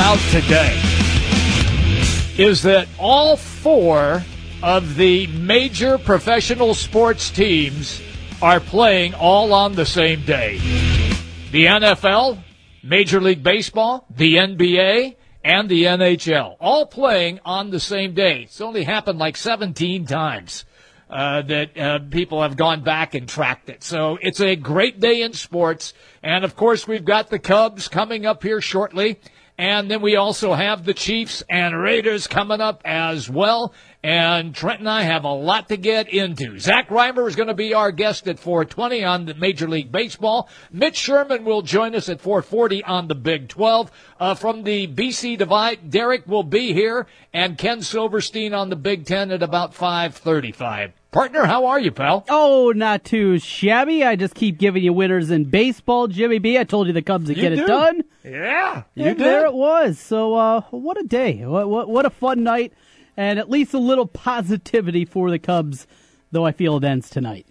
about today is that all four of the major professional sports teams are playing all on the same day. The NFL, Major League Baseball, the NBA, and the NHL, all playing on the same day. It's only happened like 17 times that people have gone back and tracked it. So it's a great day in sports. And, of course, we've got the Cubs coming up here shortly. And then we also have the Chiefs and Raiders coming up as well. And Trent and I have a lot to get into. Zach Reimer is going to be our guest at 4:20 on the Major League Baseball. Mitch Sherman will join us at 4:40 on the Big 12. From the BC Divide, Derek will be here, and Ken Silverstein on the Big 10 at about 5:35. Partner, how are you, pal? Oh, not too shabby. I just keep giving you winners in baseball, Jimmy B. I told you the Cubs would get it done. Yeah, you did. There it was. So what a day. What a fun night. And at least a little positivity for the Cubs, though I feel it ends tonight.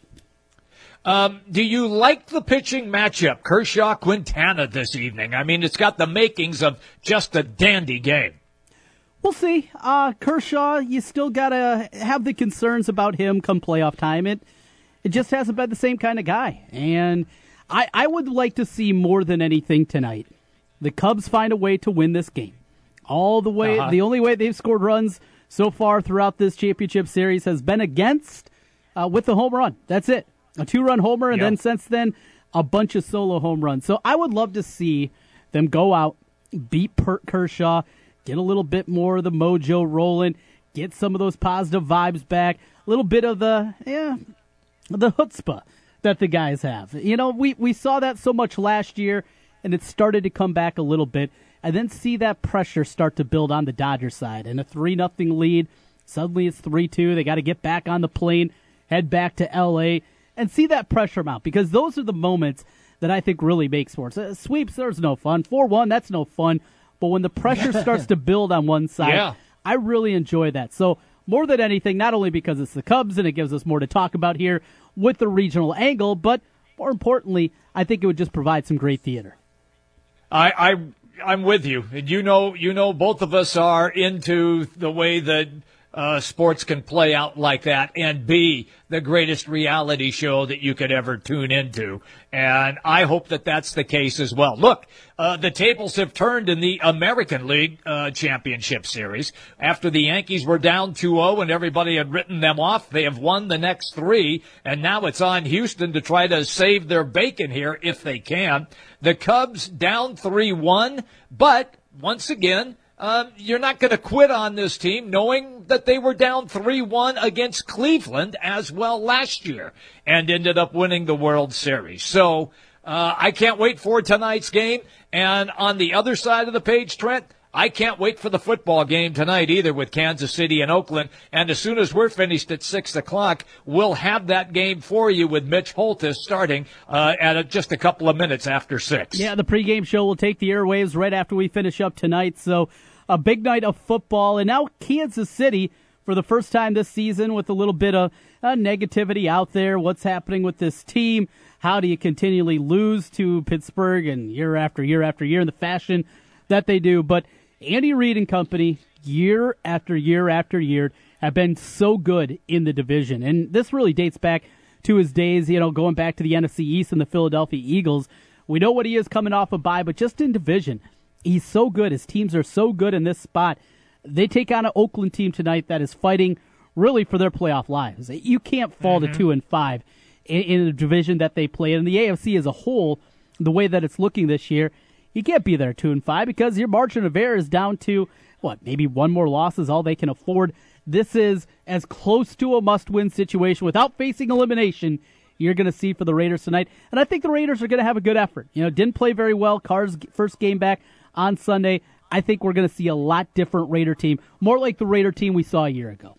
Do you like the pitching matchup, Kershaw-Quintana this evening? I mean, it's got the makings of just a dandy game. We'll see. Kershaw, you still got to have the concerns about him come playoff time. It just hasn't been the same kind of guy. And I would like to see more than anything tonight. The Cubs find a way to win this game. All the way, The only way they've scored runs so far throughout this championship series has been against with the home run. That's it. A 2-run homer, and then since then, a bunch of solo home runs. So I would love to see them go out, beat Kershaw, get a little bit more of the mojo rolling, get some of those positive vibes back, a little bit of the chutzpah that the guys have. You know, we saw that so much last year, and it started to come back a little bit. And then see that pressure start to build on the Dodgers side. And a 3-0 lead, suddenly it's 3-2. They got to get back on the plane, head back to L.A., and see that pressure mount. Because those are the moments that I think really make sports. Sweeps, there's no fun. 4-1, that's no fun. But when the pressure starts to build on one side, I really enjoy that. So more than anything, not only because it's the Cubs and it gives us more to talk about here with the regional angle, but more importantly, I think it would just provide some great theater. I'm with you. You know, both of us are into the way that sports can play out like that and be the greatest reality show that you could ever tune into. And I hope that that's the case as well. Look, the tables have turned in the American League Championship Series. After the Yankees were down 2-0 and everybody had written them off, they have won the next three, and now it's on Houston to try to save their bacon here if they can. The Cubs down 3-1, but once again, you're not going to quit on this team knowing that they were down 3-1 against Cleveland as well last year and ended up winning the World Series. So I can't wait for tonight's game. And on the other side of the page, Trent, I can't wait for the football game tonight either with Kansas City and Oakland. And as soon as we're finished at 6 o'clock, we'll have that game for you with Mitch Holthus starting at just a couple of minutes after 6. Yeah, the pregame show will take the airwaves right after we finish up tonight. So a big night of football. And now Kansas City, for the first time this season, with a little bit of negativity out there. What's happening with this team? How do you continually lose to Pittsburgh and year after year after year in the fashion that they do? But Andy Reid and company, year after year after year, have been so good in the division. And this really dates back to his days, going back to the NFC East and the Philadelphia Eagles. We know what he is coming off a bye, but just in division, he's so good. His teams are so good in this spot. They take on an Oakland team tonight that is fighting really for their playoff lives. You can't fall to 2-5 in the division that they play in. The AFC as a whole, the way that it's looking this year, you can't be there 2-5 because your margin of error is down to, maybe one more loss is all they can afford. This is as close to a must-win situation without facing elimination you're going to see for the Raiders tonight. And I think the Raiders are going to have a good effort. Didn't play very well. Carr's first game back on Sunday. I think we're going to see a lot different Raider team, more like the Raider team we saw a year ago.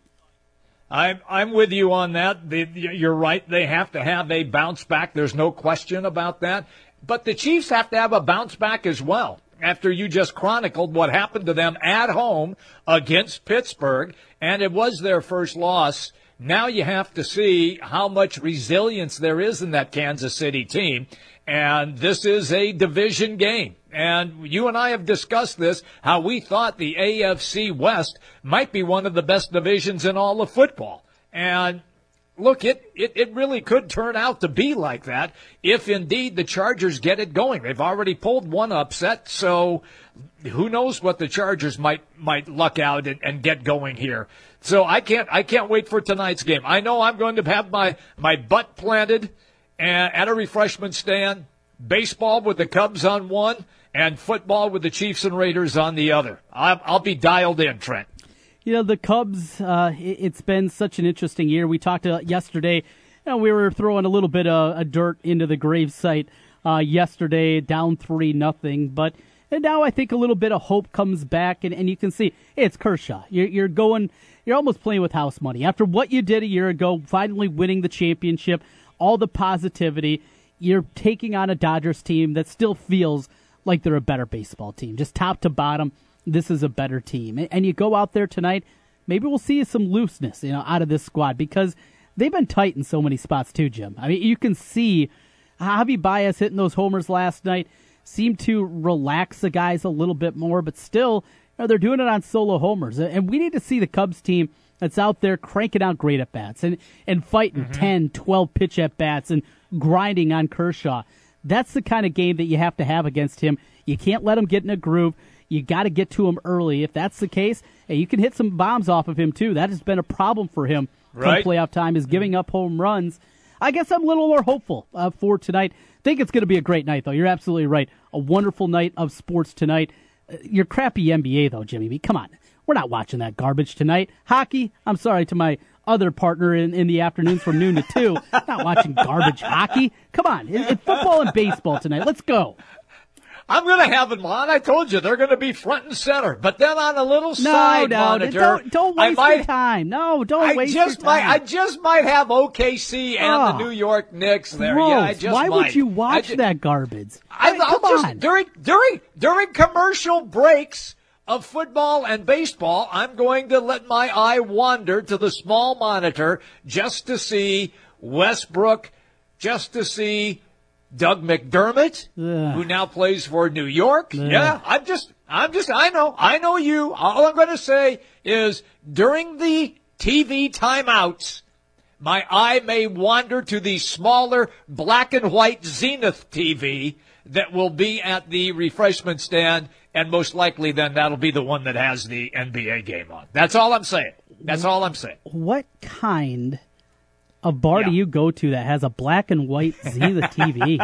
I'm with you on that. You're right. They have to have a bounce back. There's no question about that. But the Chiefs have to have a bounce back as well. After you just chronicled what happened to them at home against Pittsburgh, and it was their first loss Now you have to see how much resilience there is in that Kansas City team. And this is a division game. And you and I have discussed this, how we thought the AFC West might be one of the best divisions in all of football. And look, it really could turn out to be like that if indeed the Chargers get it going. They've already pulled one upset, so who knows what the Chargers might luck out and get going here. So I can't wait for tonight's game. I know I'm going to have my butt planted at a refreshment stand, baseball with the Cubs on one, and football with the Chiefs and Raiders on the other. I'll be dialed in, Trent. You know, the Cubs, it's been such an interesting year. We talked yesterday, we were throwing a little bit of dirt into the gravesite yesterday, down 3-0. But now I think a little bit of hope comes back, and you can see, hey, it's Kershaw. You're almost playing with house money. After what you did a year ago, finally winning the championship, all the positivity, you're taking on a Dodgers team that still feels like they're a better baseball team. Just top to bottom, this is a better team. And you go out there tonight, maybe we'll see some looseness, out of this squad, because they've been tight in so many spots too, Jim. I mean, you can see Javi Baez hitting those homers last night seemed to relax the guys a little bit more, but still, they're doing it on solo homers. And we need to see the Cubs team that's out there cranking out great at-bats and fighting 10, 12 pitch at-bats and grinding on Kershaw. That's the kind of game that you have to have against him. You can't let him get in a groove. You got to get to him early. If that's the case, hey, you can hit some bombs off of him, too. That has been a problem for him come playoff time, is giving up home runs. I guess I'm a little more hopeful for tonight. I think it's going to be a great night, though. You're absolutely right. A wonderful night of sports tonight. Your crappy NBA, though, Jimmy B. Come on. We're not watching that garbage tonight. Hockey, I'm sorry to my other partner in the afternoons from noon to 2. Not watching garbage hockey. Come on. It's football and baseball tonight. Let's go. I'm going to have them on. I told you they're going to be front and center. But then on a little side monitor, don't waste your time. No, don't waste your time. I just might have OKC and the New York Knicks there. Gross. Yeah, I just Why might. would you watch that garbage? Come on. During commercial breaks of football and baseball, I'm going to let my eye wander to the small monitor just to see Westbrook, just to see Doug McDermott, who now plays for New York. Yeah, I know you. All I'm going to say is during the TV timeouts, my eye may wander to the smaller black and white Zenith TV that will be at the refreshment stand, and most likely then that'll be the one that has the NBA game on. That's all I'm saying. What kind of bar do you go to that has a black and white Zenith TV?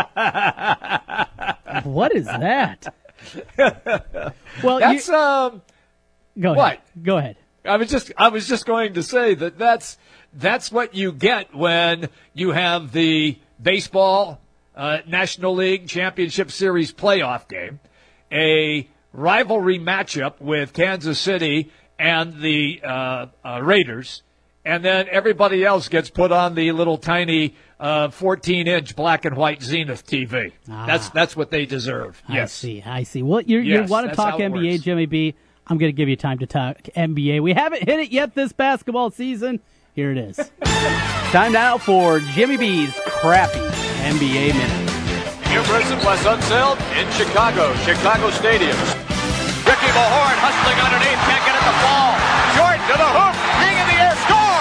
What is that? Well, that's go ahead. What? Go ahead. I was just going to say that's what you get when you have the baseball National League Championship Series playoff game, a rivalry matchup with Kansas City and the Raiders, and then everybody else gets put on the little tiny 14-inch black and white Zenith TV. That's what they deserve. Yes. I see. Well, you want to talk NBA, Jimmy B. I'm going to give you time to talk NBA. We haven't hit it yet this basketball season. Here it is. Time now for Jimmy B's crappy NBA Minute. Emerson West Unseld in Chicago Stadium. Ricky Mahorn hustling underneath, can't get it to fall. Jordan to the hoop, being in the air,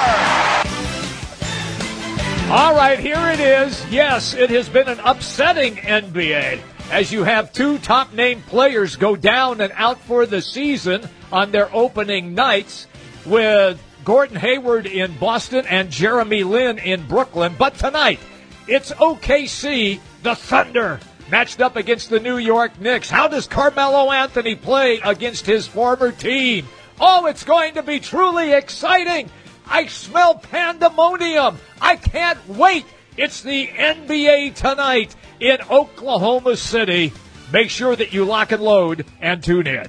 score! All right, here it is. Yes, it has been an upsetting NBA as you have two top-name players go down and out for the season on their opening nights with Gordon Hayward in Boston and Jeremy Lin in Brooklyn. But tonight, it's OKC, the Thunder, matched up against the New York Knicks. How does Carmelo Anthony play against his former team? Oh, it's going to be truly exciting. I smell pandemonium. I can't wait. It's the NBA tonight in Oklahoma City. Make sure that you lock and load and tune in.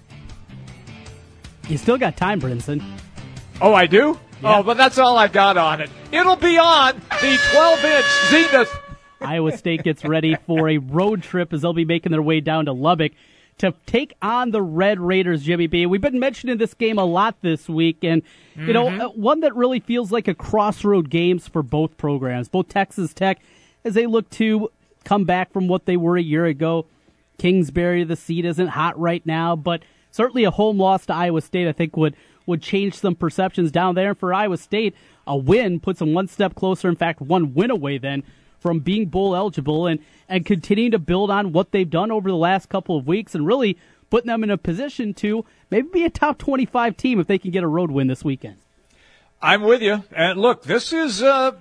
You still got time, Brinson. Oh, I do? Yeah. Oh, but that's all I've got on it. It'll be on the 12-inch Zenith. Iowa State gets ready for a road trip as they'll be making their way down to Lubbock to take on the Red Raiders, Jimmy B. We've been mentioning this game a lot this week, and you know, one that really feels like a crossroad games for both programs, both Texas Tech, as they look to come back from what they were a year ago. Kingsbury, the seat isn't hot right now, but certainly a home loss to Iowa State, I think, would change some perceptions down there. And for Iowa State, a win puts them one step closer, in fact, one win away then from being bowl eligible and continuing to build on what they've done over the last couple of weeks and really putting them in a position to maybe be a top 25 team if they can get a road win this weekend. I'm with you. And look, this is a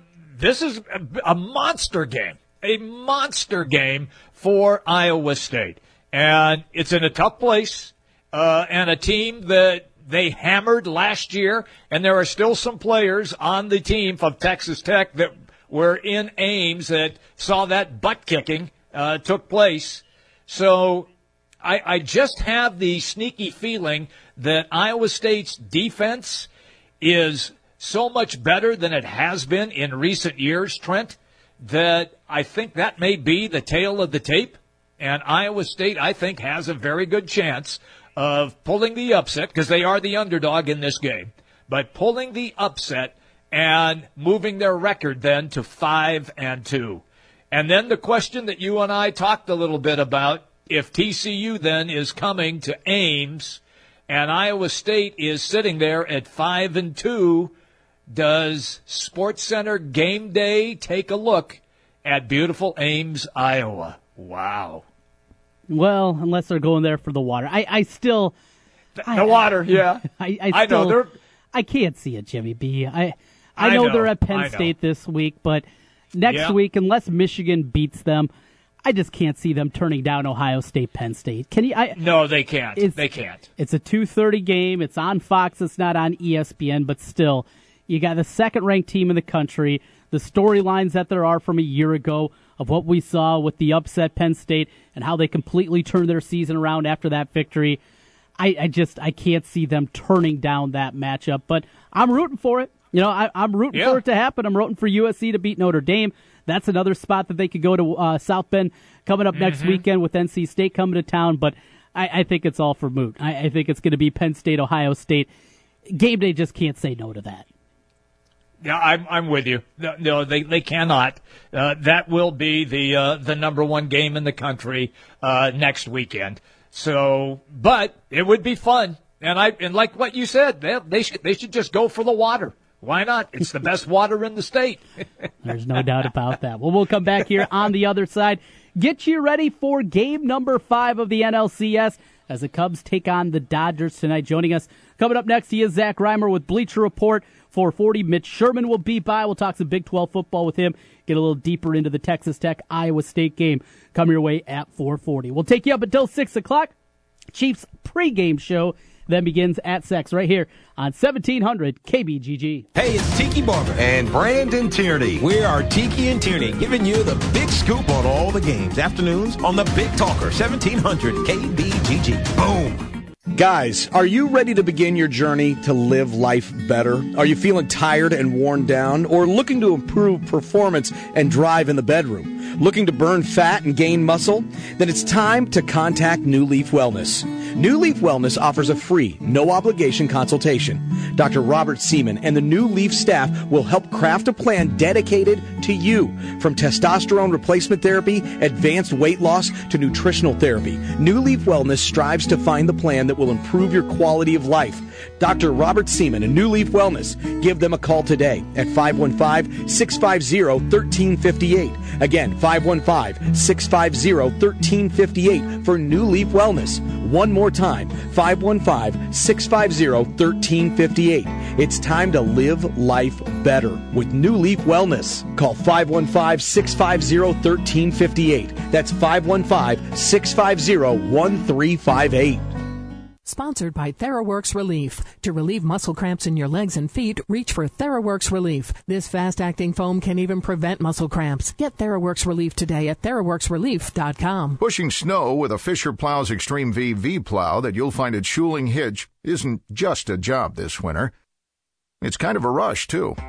monster game. A monster game for Iowa State. And it's in a tough place, and a team that they hammered last year, and there are still some players on the team from Texas Tech that were in Ames that saw that butt kicking took place. So I just have the sneaky feeling that Iowa State's defense is so much better than it has been in recent years, Trent, that I think that may be the tail of the tape. And Iowa State, I think, has a very good chance of pulling the upset, because they are the underdog in this game, but pulling the upset and moving their record then to 5-2. And then the question that you and I talked a little bit about, if TCU then is coming to Ames and Iowa State is sitting there at 5-2, does SportsCenter Game Day take a look at beautiful Ames, Iowa? Wow. Well, unless they're going there for the water. I still... The water, yeah. I know. I can't see it, Jimmy B. I know they're at Penn State this week, but next week, unless Michigan beats them, I just can't see them turning down Ohio State, Penn State. Can you? No, they can't. They can't. It's a 2:30 game. It's on Fox. It's not on ESPN, but still, you got the second-ranked team in the country. The storylines that there are from a year ago of what we saw with the upset Penn State and how they completely turned their season around after that victory. I can't see them turning down that matchup, but I'm rooting for it. You know, I'm rooting for it to happen. I'm rooting for USC to beat Notre Dame. That's another spot that they could go to South Bend coming up next weekend with NC State coming to town, but I think it's all for moot. I think it's going to be Penn State, Ohio State. Game Day just can't say no to that. Yeah, I'm with you. No, they cannot. That will be the number one game in the country next weekend. So, but it would be fun, and like what you said, they should just go for the water. Why not? It's the best water in the state. There's no doubt about that. Well, we'll come back here on the other side. Get you ready for game number 5 of the NLCS as the Cubs take on the Dodgers tonight. Joining us coming up next, he is Zach Reimer with Bleacher Report. 4:40, Mitch Sherman will be by. We'll talk some Big 12 football with him, get a little deeper into the Texas Tech-Iowa State game. Come your way at 4:40. We'll take you up until 6 o'clock. Chiefs pregame show then begins at 6 right here on 1700 KBGG. Hey, it's Tiki Barber and Brandon Tierney. We are Tiki and Tierney, giving you the big scoop on all the games. Afternoons on the Big Talker, 1700 KBGG. Boom. Guys, are you ready to begin your journey to live life better? Are you feeling tired and worn down, or looking to improve performance and drive in the bedroom? Looking to burn fat and gain muscle? Then it's time to contact New Leaf Wellness. New Leaf Wellness offers a free, no-obligation consultation. Dr. Robert Seaman and the New Leaf staff will help craft a plan dedicated to you. From testosterone replacement therapy, advanced weight loss, to nutritional therapy, New Leaf Wellness strives to find the plan that will improve your quality of life. Dr. Robert Seaman and New Leaf Wellness. Give them a call today at 515-650-1358. Again, 515-650-1358 for New Leaf Wellness. One more time, 515-650-1358. It's time to live life better with New Leaf Wellness. Call 515-650-1358. That's 515-650-1358. Sponsored by TheraWorks Relief. To relieve muscle cramps in your legs and feet, reach for TheraWorks Relief. This fast-acting foam can even prevent muscle cramps. Get TheraWorks Relief today at TheraWorksRelief.com. Pushing snow with a Fisher Plow's Extreme V V-Plow that you'll find at Schuling Hitch isn't just a job this winter. It's kind of a rush, too.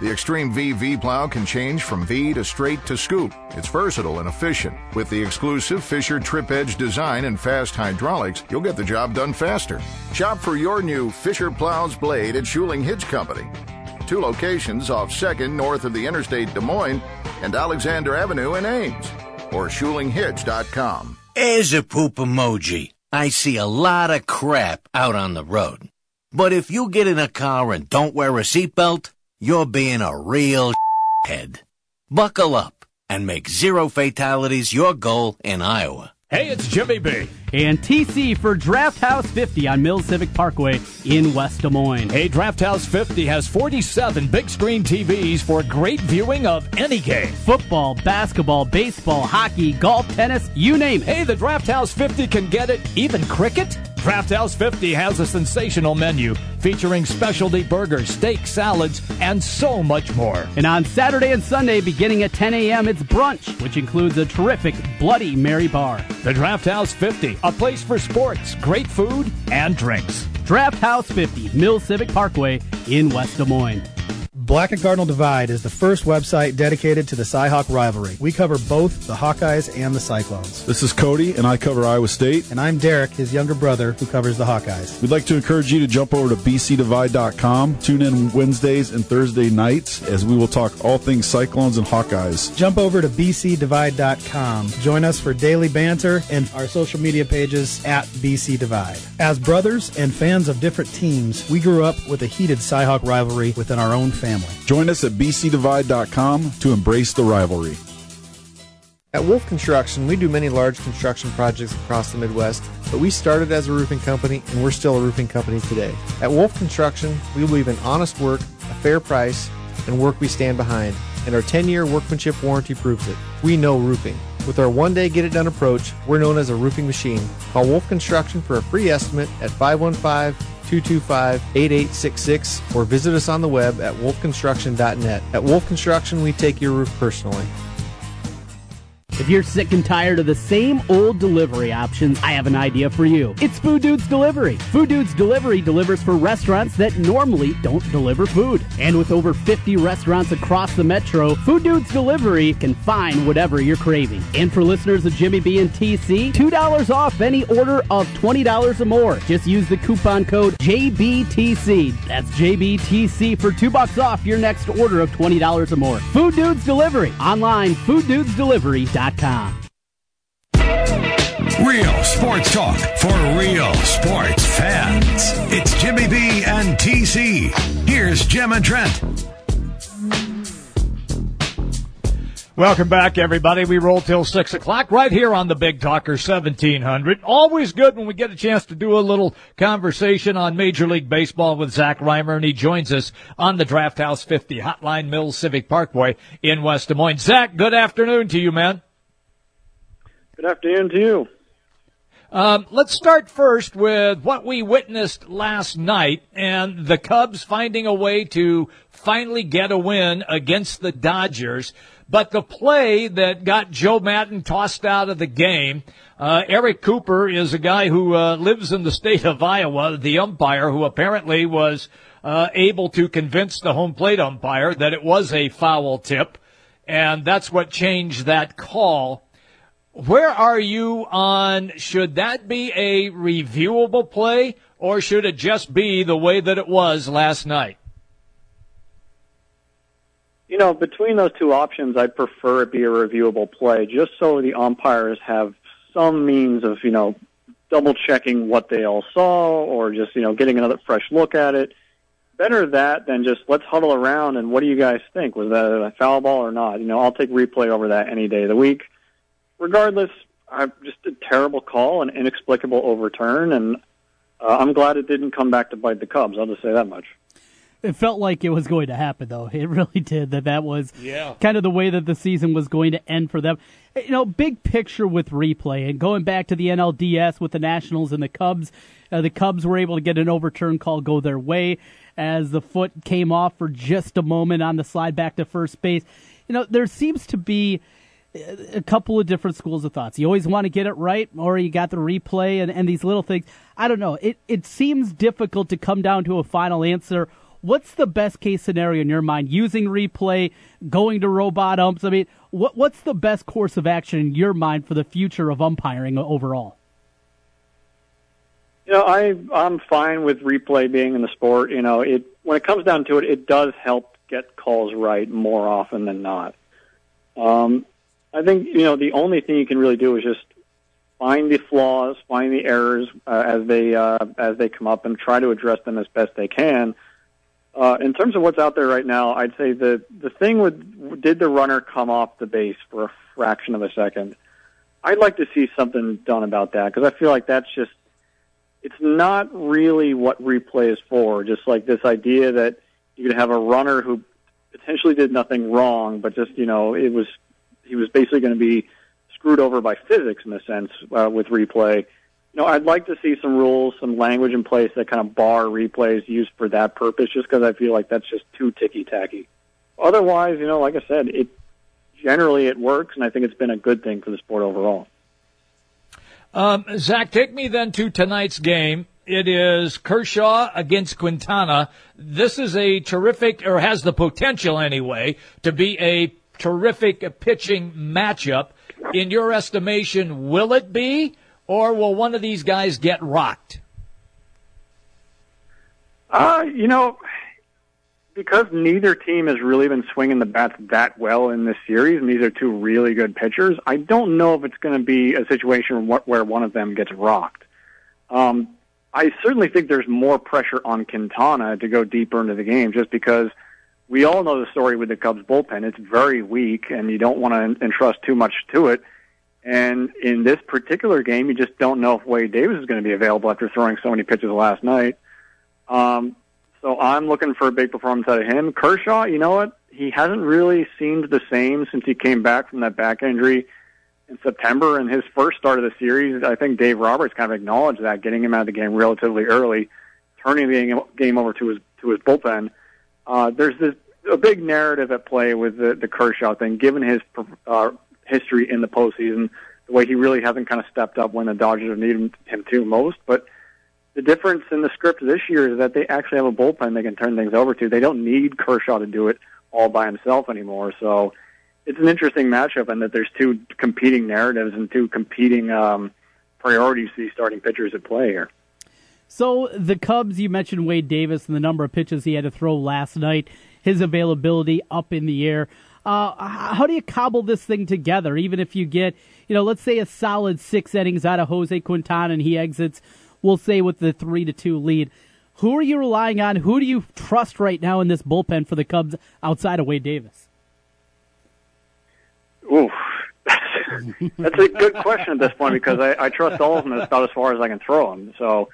The Extreme V V-Plow can change from V to straight to scoop. It's versatile and efficient. With the exclusive Fisher Trip Edge design and fast hydraulics, you'll get the job done faster. Shop for your new Fisher Plows blade at Schuling Hitch Company. 2 locations off 2nd north of the Interstate Des Moines and Alexander Avenue in Ames. Or SchulingHitch.com. There's a poop emoji. I see a lot of crap out on the road. But if you get in a car and don't wear a seatbelt, you're being a real head. Buckle up and make 0 fatalities your goal in Iowa. Hey, it's Jimmy B. And TC for Draft House 50 on Mills Civic Parkway in West Des Moines. Hey, Draft House 50 has 47 big screen TVs for great viewing of any game. Football, basketball, baseball, hockey, golf, tennis, you name it. Hey, the Draft House 50 can get it, even cricket. Draft House 50 has a sensational menu featuring specialty burgers, steak, salads, and so much more. And on Saturday and Sunday, beginning at 10 a.m., it's brunch, which includes a terrific Bloody Mary bar. The Draft House 50, a place for sports, great food, and drinks. Draft House 50, Mills Civic Parkway in West Des Moines. Black and Cardinal Divide is the first website dedicated to the Cy-Hawk rivalry. We cover both the Hawkeyes and the Cyclones. This is Cody, and I cover Iowa State. And I'm Derek, his younger brother, who covers the Hawkeyes. We'd like to encourage you to jump over to bcdivide.com. Tune in Wednesdays and Thursday nights as we will talk all things Cyclones and Hawkeyes. Jump over to bcdivide.com. Join us for daily banter and our social media pages at BC Divide. As brothers and fans of different teams, we grew up with a heated Cy-Hawk rivalry within our own family. Join us at bcdivide.com to embrace the rivalry. At Wolf Construction, we do many large construction projects across the Midwest, but we started as a roofing company and we're still a roofing company today. At Wolf Construction, we believe in honest work, a fair price, and work we stand behind, and our 10-year workmanship warranty proves it. We know roofing. With our one-day get-it-done approach, we're known as a roofing machine. Call Wolf Construction for a free estimate at 515-225-8866 or visit us on the web at wolfconstruction.net. At Wolf Construction, we take your roof personally. If you're sick and tired of the same old delivery options, I have an idea for you. It's Food Dudes Delivery. Food Dudes Delivery delivers for restaurants that normally don't deliver food. And with over 50 restaurants across the metro, Food Dudes Delivery can find whatever you're craving. And for listeners of Jimmy B and TC, $2 off any order of $20 or more. Just use the coupon code JBTC. That's JBTC for $2 off your next order of $20 or more. Food Dudes Delivery. Online, fooddudesdelivery.com. Real sports talk for real sports fans. It's Jimmy B and TC. Here's Jim and Trent. Welcome back, everybody. We roll till 6 o'clock right here on the Big Talker 1700. Always good when we get a chance to do a little conversation on Major League Baseball with Zach Reimer, and he joins us on the Draft House 50 Hotline Mills Civic Parkway in West Des Moines. Zach, good afternoon to you, man. Good afternoon to you. Let's start first with what we witnessed last night and the Cubs finding a way to finally get a win against the Dodgers. But the play that got Joe Maddon tossed out of the game, Eric Cooper is a guy who lives in the state of Iowa, the umpire, who apparently was able to convince the home plate umpire that it was a foul tip, and that's what changed that call. Where are you on, should that be a reviewable play, or should it just be the way that it was last night? You know, between those two options, I'd prefer it be a reviewable play, just so the umpires have some means of, double-checking what they all saw, or just, getting another fresh look at it. Better that than just, let's huddle around, and what do you guys think? Was that a foul ball or not? I'll take replay over that any day of the week. Regardless, just a terrible call, an inexplicable overturn, and I'm glad it didn't come back to bite the Cubs. I'll just say that much. It felt like it was going to happen, though. It really did. That was kind of the way that the season was going to end for them. Big picture with replay, and going back to the NLDS with the Nationals and the Cubs were able to get an overturn call go their way as the foot came off for just a moment on the slide back to first base. There seems to be a couple of different schools of thoughts. You always want to get it right, or you got the replay and these little things. I don't know. It seems difficult to come down to a final answer what's the best case scenario in your mind? Using replay, going to robot umps? I mean, what's the best course of action in your mind for the future of umpiring overall? I'm fine with replay being in the sport. When it comes down to it, it does help get calls right more often than not. I think, the only thing you can really do is just find the flaws, find the errors as they come up, and try to address them as best they can. In terms of what's out there right now, I'd say the thing with, did the runner come off the base for a fraction of a second? I'd like to see something done about that, because I feel like it's not really what replay is for. Just like this idea that you could have a runner who potentially did nothing wrong, but just, he was basically going to be screwed over by physics in a sense with replay. I'd like to see some rules, some language in place that kind of bar replays used for that purpose, just because I feel like that's just too ticky-tacky. Otherwise, like I said, generally it works, and I think it's been a good thing for the sport overall. Zach, take me then to tonight's game. It is Kershaw against Quintana. This is a terrific, or has the potential anyway, to be a terrific pitching matchup. In your estimation, will it be, or will one of these guys get rocked? Because neither team has really been swinging the bats that well in this series, and these are two really good pitchers, I don't know if it's going to be a situation where one of them gets rocked. I certainly think there's more pressure on Quintana to go deeper into the game, just because we all know the story with the Cubs bullpen. It's very weak, and you don't want to entrust too much to it. And in this particular game, you just don't know if Wade Davis is going to be available after throwing so many pitches last night. So I'm looking for a big performance out of him. Kershaw, you know what? He hasn't really seemed the same since he came back from that back injury in September. And his first start of the series, I think Dave Roberts kind of acknowledged that, getting him out of the game relatively early, turning the game over to his bullpen. There's a big narrative at play with the Kershaw thing, given his history in the postseason, the way he really hasn't kind of stepped up when the Dodgers have needed him to most. But the difference in the script this year is that they actually have a bullpen they can turn things over to. They don't need Kershaw to do it all by himself anymore. So it's an interesting matchup, and that there's two competing narratives and two competing priorities to these starting pitchers at play here. So the Cubs, you mentioned Wade Davis and the number of pitches he had to throw last night, his availability up in the air. How do you cobble this thing together, even if you get, let's say a solid 6 innings out of Jose Quintana and he exits, we'll say, with the 3-2 lead. Who are you relying on? Who do you trust right now in this bullpen for the Cubs outside of Wade Davis? Ooh, that's a good question at this point, because I trust all of them about as far as I can throw them. So,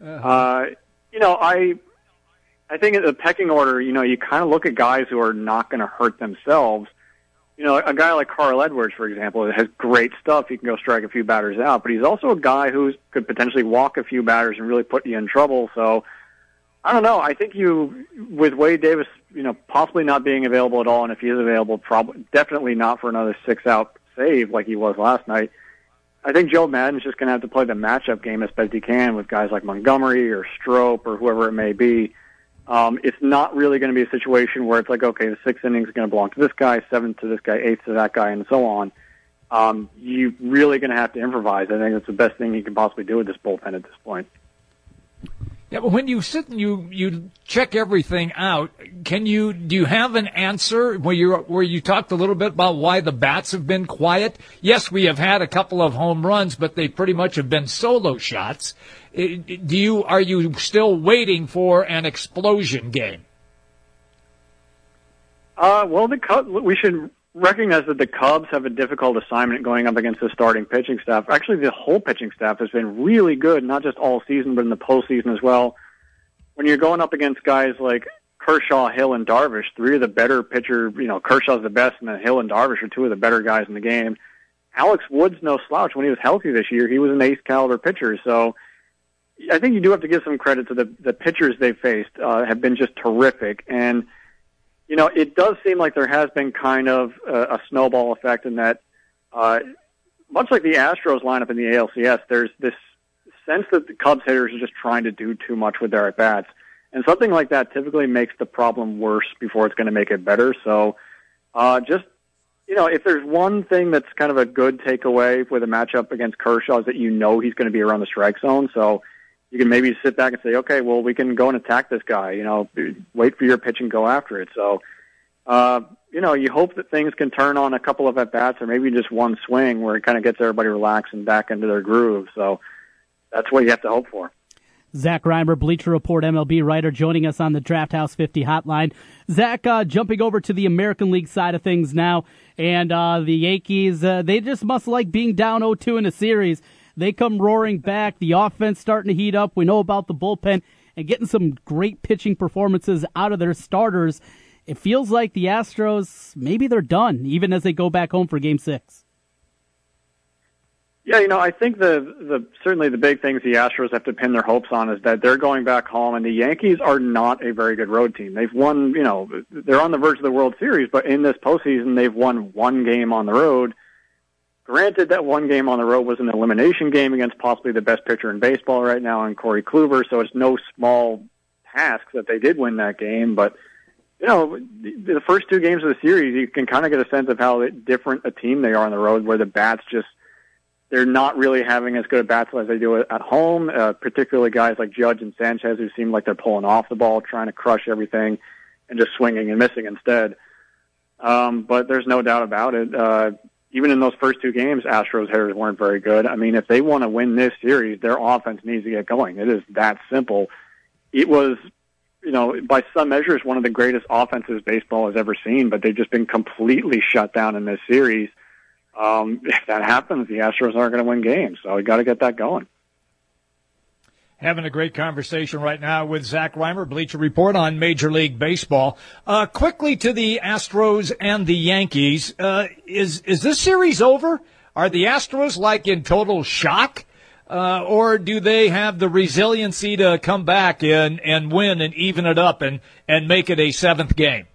I think in the pecking order, you kind of look at guys who are not going to hurt themselves. A guy like Carl Edwards, for example, has great stuff. He can go strike a few batters out, but he's also a guy who could potentially walk a few batters and really put you in trouble. So, I don't know. I think with Wade Davis, possibly not being available at all, and if he is available, definitely not for another 6-out save like he was last night. I think Joe Maddon's just going to have to play the matchup game as best he can with guys like Montgomery or Strope or whoever it may be. It's not really going to be a situation where it's like, okay, the 6th inning is going to belong to this guy, 7th to this guy, 8th to that guy, and so on. You're really going to have to improvise. I think that's the best thing you can possibly do with this bullpen at this point. Yeah, but when you sit and you check everything out, do you have an answer where you talked a little bit about why the bats have been quiet? Yes, we have had a couple of home runs, but they pretty much have been solo shots. Are you still waiting for an explosion game? Well, we should recognize that the Cubs have a difficult assignment going up against the starting pitching staff. Actually, the whole pitching staff has been really good, not just all season, but in the postseason as well. When you're going up against guys like Kershaw, Hill, and Darvish, 3 of the better pitchers, Kershaw's the best, and then Hill and Darvish are 2 of the better guys in the game. Alex Wood's no slouch. When he was healthy this year, he was an ace-caliber pitcher. So I think you do have to give some credit to the pitchers they've faced, have been just terrific. And it does seem like there has been kind of a snowball effect in that, much like the Astros lineup in the ALCS, there's this sense that the Cubs hitters are just trying to do too much with their at-bats. And something like that typically makes the problem worse before it's going to make it better. So just, if there's one thing that's kind of a good takeaway with a matchup against Kershaw is that he's going to be around the strike zone. So you can maybe sit back and say, okay, well, we can go and attack this guy. Wait for your pitch and go after it. So, you hope that things can turn on a couple of at-bats or maybe just one swing where it kind of gets everybody relaxed and back into their groove. So that's what you have to hope for. Zach Reimer, Bleacher Report MLB writer, joining us on the Draft House 50 hotline. Zach, jumping over to the American League side of things now, and the Yankees, they just must like being down 0-2 in a series. They come roaring back, the offense starting to heat up. We know about the bullpen and getting some great pitching performances out of their starters. It feels like the Astros, maybe they're done, even as they go back home for Game 6. Yeah, I think certainly the big things the Astros have to pin their hopes on is that they're going back home, and the Yankees are not a very good road team. They've won, they're on the verge of the World Series, but in this postseason, they've won one game on the road. Granted, that one game on the road was an elimination game against possibly the best pitcher in baseball right now in Corey Kluber, so it's no small task that they did win that game, but the first two games of the series, you can kind of get a sense of how different a team they are on the road, where the bats they're not really having as good a battle as they do at home, particularly guys like Judge and Sanchez who seem like they're pulling off the ball, trying to crush everything and just swinging and missing instead. But there's no doubt about it. Even in those first two games, Astros hitters weren't very good. I mean, if they want to win this series, their offense needs to get going. It is that simple. It was, by some measures, one of the greatest offenses baseball has ever seen, but they've just been completely shut down in this series. If that happens, the Astros aren't going to win games, so we got to get that going. Having a great conversation right now with Zach Reimer, Bleacher Report on Major League Baseball. Quickly to the Astros and the Yankees. Is this series over? Are the Astros like in total shock? Or do they have the resiliency to come back and win and even it up and make it a seventh game?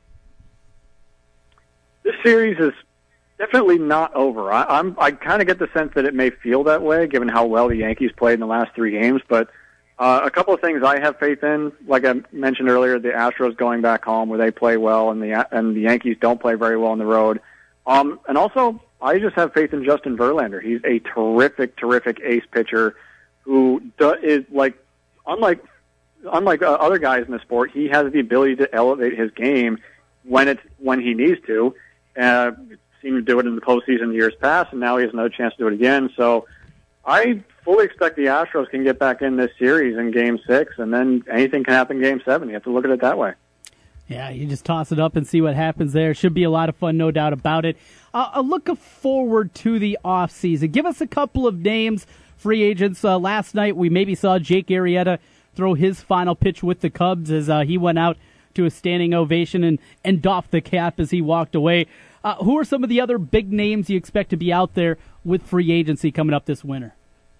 This series is definitely not over. I kind of get the sense that it may feel that way, given how well the Yankees played in the last three games. But a couple of things I have faith in, like I mentioned earlier, the Astros going back home where they play well, and the Yankees don't play very well on the road. And also, I just have faith in Justin Verlander. He's a terrific ace pitcher who is unlike other guys in the sport. He has the ability to elevate his game when he needs to. Seemed to do it in the postseason years past, and now he has another chance to do it again. So I fully expect the Astros can get back in this series in Game 6, and then anything can happen in Game 7. You have to look at it that way. Yeah, you just toss it up and see what happens there. Should be a lot of fun, no doubt about it. Look forward to the offseason. Give us a couple of names, free agents. Last night we maybe saw Jake Arrieta throw his final pitch with the Cubs as he went out to a standing ovation and doffed the cap as he walked away. Who are some of the other big names you expect to be out there with free agency coming up this winter?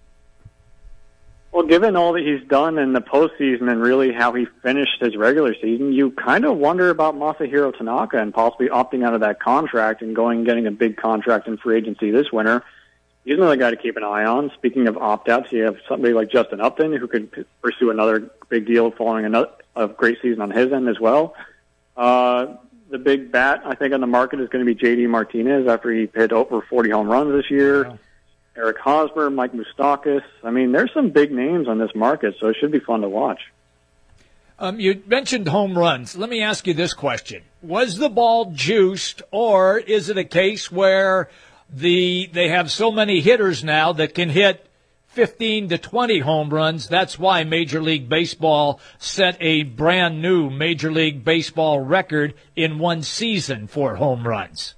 Well, given all that he's done in the postseason and really how he finished his regular season, you kind of wonder about Masahiro Tanaka and possibly opting out of that contract and getting a big contract in free agency this winter. He's another guy to keep an eye on. Speaking of opt-outs, you have somebody like Justin Upton who could pursue another big deal following a great season on his end as well. The big bat, I think, on the market is going to be J.D. Martinez after he hit over 40 home runs this year. Yeah. Eric Hosmer, Mike Moustakas. I mean, there's some big names on this market, so it should be fun to watch. You mentioned home runs. Let me ask you this question. Was the ball juiced, or is it a case where they have so many hitters now that can hit 15 to 20 home runs? That's why Major League Baseball set a brand new Major League Baseball record in one season for home runs.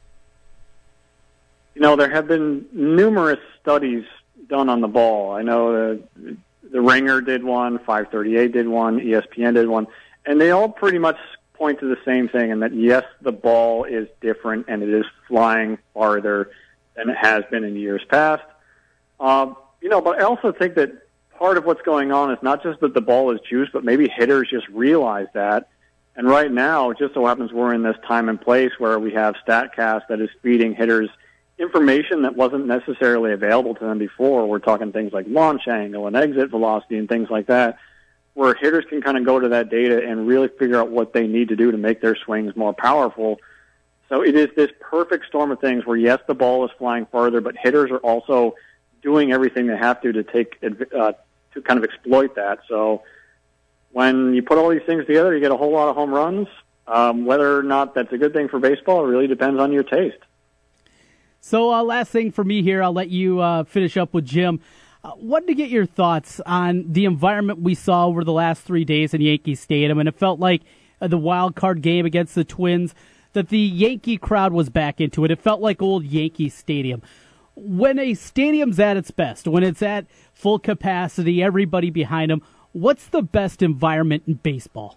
There have been numerous studies done on the ball. I know the Ringer did one, 538 did one, ESPN did one, and they all pretty much point to the same thing, and that, yes, the ball is different and it is flying farther than it has been in years past. But I also think that part of what's going on is not just that the ball is juiced, but maybe hitters just realize that. And right now, it just so happens we're in this time and place where we have StatCast that is feeding hitters information that wasn't necessarily available to them before. We're talking things like launch angle and exit velocity and things like that. where hitters can kind of go to that data and really figure out what they need to do to make their swings more powerful. So it is this perfect storm of things where, yes, the ball is flying farther, but hitters are also doing everything they have to take to kind of exploit that. So when you put all these things together, you get a whole lot of home runs. Whether or not that's a good thing for baseball, it really depends on your taste. So last thing for me here, I'll let you finish up with Jim. Wanted to get your thoughts on the environment we saw over the last 3 days in Yankee Stadium, and it felt like the wild card game against the Twins, that the Yankee crowd was back into it. It felt like old Yankee Stadium. When a stadium's at its best, when it's at full capacity, everybody behind them, what's the best environment in baseball?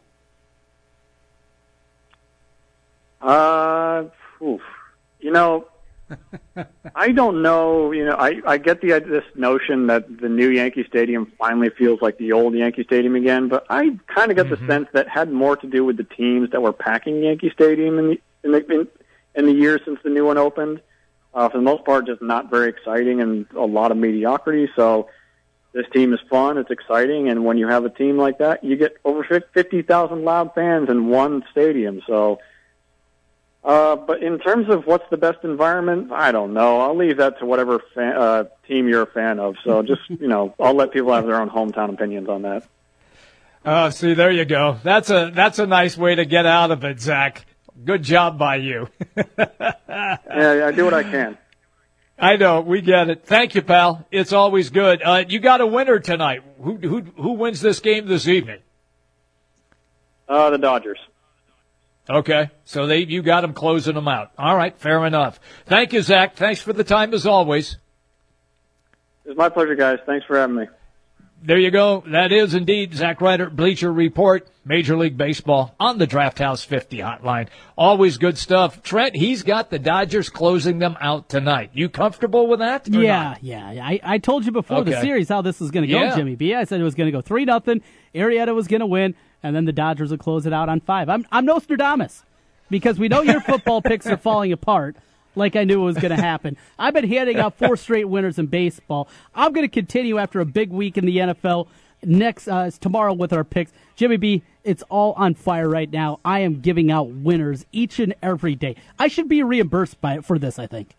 I don't know. I get this notion that the new Yankee Stadium finally feels like the old Yankee Stadium again, but I kind of get the sense that had more to do with the teams that were packing Yankee Stadium in the years since the new one opened. For the most part, just not very exciting and a lot of mediocrity. So this team is fun, it's exciting, and when you have a team like that, you get over 50,000 loud fans in one stadium. So. But in terms of what's the best environment, I don't know. I'll leave that to whatever team you're a fan of. So just, I'll let people have their own hometown opinions on that. See, there you go. That's a nice way to get out of it, Zach. Good job by you. Yeah, I do what I can. I know. We get it. Thank you, pal. It's always good. You got a winner tonight. Who wins this game this evening? The Dodgers. Okay, so you got them closing them out. All right, fair enough. Thank you, Zach. Thanks for the time as always. It's my pleasure, guys. Thanks for having me. There you go. That is indeed Zach Ryder, Bleacher Report, Major League Baseball on the Draft House 50 hotline. Always good stuff. Trent, he's got the Dodgers closing them out tonight. You comfortable with that? Yeah. I told you before the series how this was going to go, Jimmy B. I said it was going to go 3-0. Arrieta was going to win, and then the Dodgers would close it out on 5. I'm Nostradamus, because we know your football picks are falling apart like I knew it was going to happen. I've been handing out 4 straight winners in baseball. I'm going to continue after a big week in the NFL next tomorrow with our picks. Jimmy B, it's all on fire right now. I am giving out winners each and every day. I should be reimbursed for this, I think.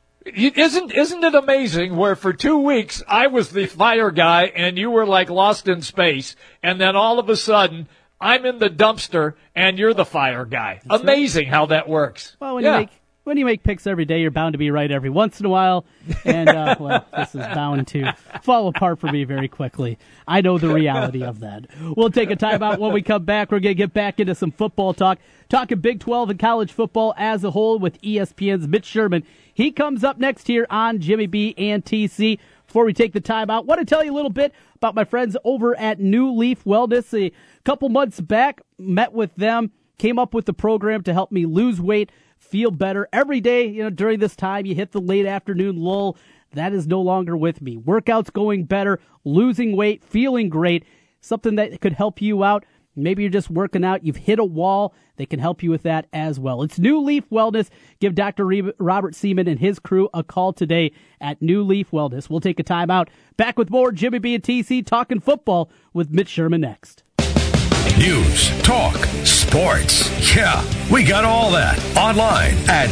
Isn't it amazing where for 2 weeks I was the fire guy and you were like lost in space, and then all of a sudden I'm in the dumpster and you're the fire guy. That's amazing how that works. Well, when you make picks every day, you're bound to be right every once in a while. And, this is bound to fall apart for me very quickly. I know the reality of that. We'll take a timeout. When we come back, we're going to get back into some football talk. Talking Big 12 and college football as a whole with ESPN's Mitch Sherman. He comes up next here on Jimmy B and TC. Before we take the timeout, I want to tell you a little bit about my friends over at New Leaf Wellness. A couple months back, met with them, came up with the program to help me lose weight, feel better. Every day, during this time, you hit the late afternoon lull. That is no longer with me. Workouts going better, losing weight, feeling great, something that could help you out. Maybe you're just working out, you've hit a wall. They can help you with that as well. It's New Leaf Wellness. Give Dr. Robert Seaman and his crew a call today at New Leaf Wellness. We'll take a time out. Back with more Jimmy B and TC talking football with Mitch Sherman next. News, talk, sports. Yeah, we got all that online at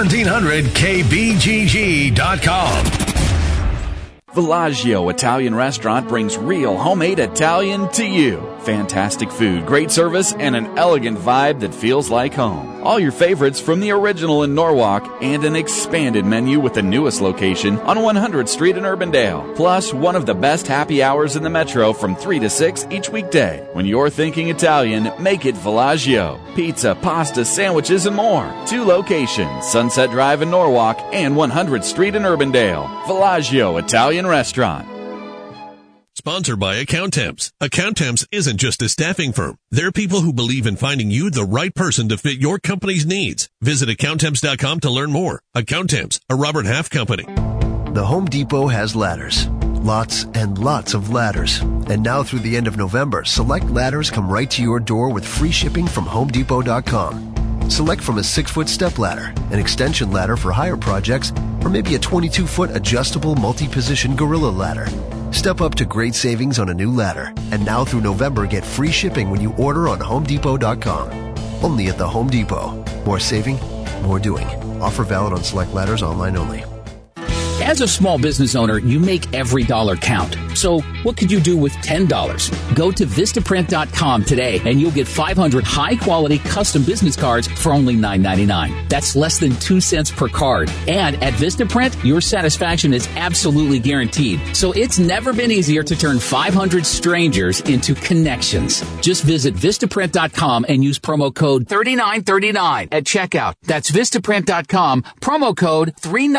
1700kbgg.com. Villaggio Italian Restaurant brings real homemade Italian to you. Fantastic food, great service, and an elegant vibe that feels like home. All your favorites from the original in Norwalk and an expanded menu with the newest location on 100th Street in Urbandale. Plus, one of the best happy hours in the metro from 3 to 6 each weekday. When you're thinking Italian, make it Villaggio. Pizza, pasta, sandwiches, and more. 2 locations, Sunset Drive in Norwalk and 100th Street in Urbandale. Villaggio Italian Restaurant. Sponsored by Accountemps. Accountemps isn't just a staffing firm. They're people who believe in finding you the right person to fit your company's needs. Visit Accountemps.com to learn more. Accountemps, a Robert Half company. The Home Depot has ladders. Lots and lots of ladders. And now through the end of November, select ladders come right to your door with free shipping from HomeDepot.com. Select from a 6-foot step ladder, an extension ladder for higher projects, or maybe a 22-foot adjustable multi-position gorilla ladder. Step up to great savings on a new ladder. And now through November, get free shipping when you order on HomeDepot.com. Only at the Home Depot. More saving, more doing. Offer valid on select ladders, online only. As a small business owner, you make every dollar count. So what could you do with $10? Go to Vistaprint.com today and you'll get 500 high-quality custom business cards for only $9.99. That's less than 2 cents per card. And at Vistaprint, your satisfaction is absolutely guaranteed. So it's never been easier to turn 500 strangers into connections. Just visit Vistaprint.com and use promo code 3939 at checkout. That's Vistaprint.com, promo code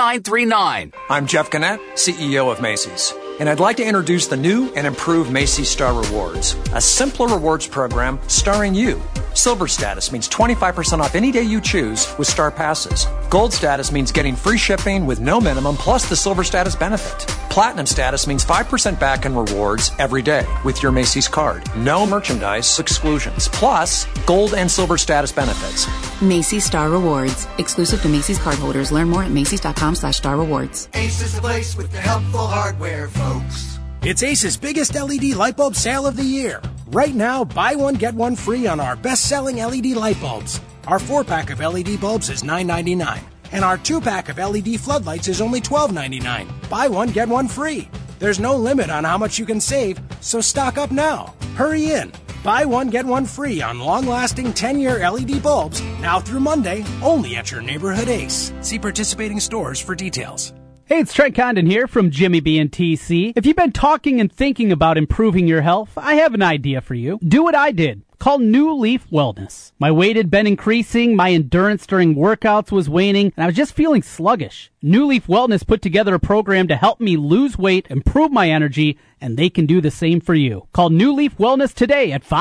3939. I'm Jeff Gannett, CEO of Macy's, and I'd like to introduce the new and improved Macy's Star Rewards, a simpler rewards program starring you. Silver status means 25% off any day you choose with Star Passes. Gold status means getting free shipping with no minimum plus the Silver status benefit. Platinum status means 5% back in rewards every day with your Macy's card. No merchandise exclusions, plus Gold and Silver status benefits. Macy's Star Rewards. Exclusive to Macy's cardholders. Learn more at Macys.com/Star Rewards. Ace is the place with the helpful hardware, folks. It's Ace's biggest LED light bulb sale of the year. Right now, buy one, get one free on our best-selling LED light bulbs. Our 4-pack of LED bulbs is $9.99, and our 2-pack of LED floodlights is only $12.99. Buy one, get one free. There's no limit on how much you can save, so stock up now. Hurry in. Buy one, get one free on long-lasting 10-year LED bulbs, now through Monday, only at your neighborhood Ace. See participating stores for details. Hey, it's Trent Condon here from Jimmy B and TC. If you've been talking and thinking about improving your health, I have an idea for you. Do what I did. Call New Leaf Wellness. My weight had been increasing, my endurance during workouts was waning, and I was just feeling sluggish. New Leaf Wellness put together a program to help me lose weight, improve my energy, and they can do the same for you. Call New Leaf Wellness today at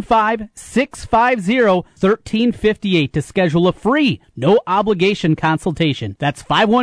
515-650-1358 to schedule a free, no-obligation consultation. That's